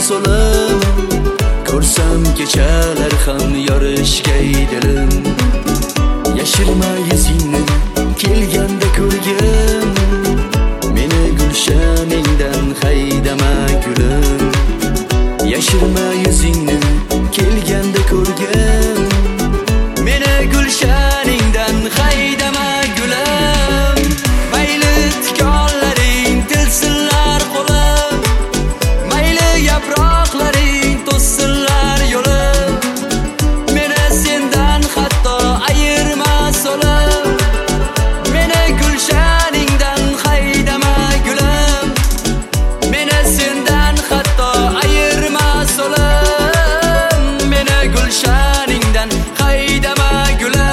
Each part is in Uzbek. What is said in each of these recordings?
so'lim, ko'rsam kechalar ham yorishgay dilim. Yashirma yuzingni kelganda ko'rgin, meni gulshaningdan haydama gulim. Yashirma yuzingni kelganda ko'rgin, meni gulshaningdan haydama gulim. Mayli tikonlaring tilsinlar qo'lim, mayli yaproqlaring to'ssinlar yo'lim. Meni sendan hatto ayirma so'lim, meni gulshaningdan haydama gulim. Meni sendan hatto ayirma so'lim, meni gulshaningdan haydama gulim.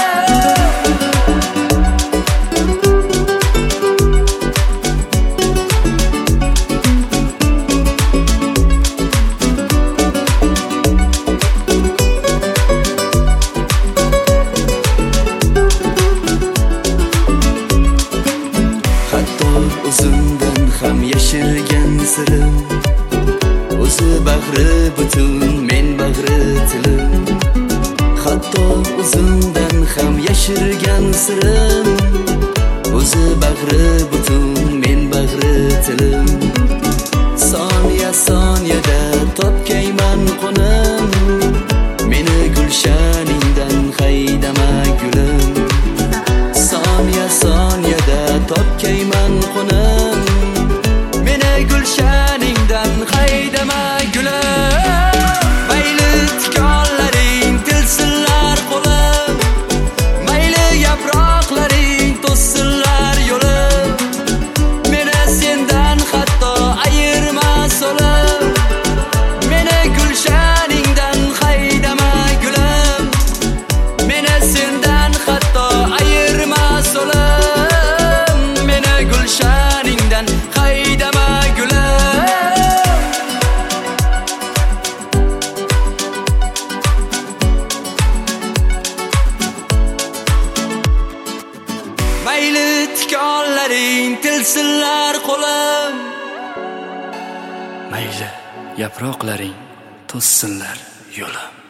O'zimdan ham yashirgan sirim, o'zi bag'ri butun, men bag'ri tilim. Hatto o'zimdan ham yashirgan sirim, o'zi bag'ri butun, men bag'ri tilim. Soniya soniyada topgayman qo'nim, meni gulshaningdan haydama gulim. Soniya soniyada topgayman qo'nim, meni gulshaningdan haydama gulim. Mayli tikonlaring tilsinlar qo'lim, mayli yaproqlaring to'ssinlar yo'lim. Meni sendan hatto ayirma so'lim, meni gulshaningdan haydama gulim. Meni sendan hatto ayirma so'lim, meni gulshaningdan haydama gulim. Mayli tikonlaring tilsinlar qo'lim, mayli yaproqlaring to'ssinlar yo'lim.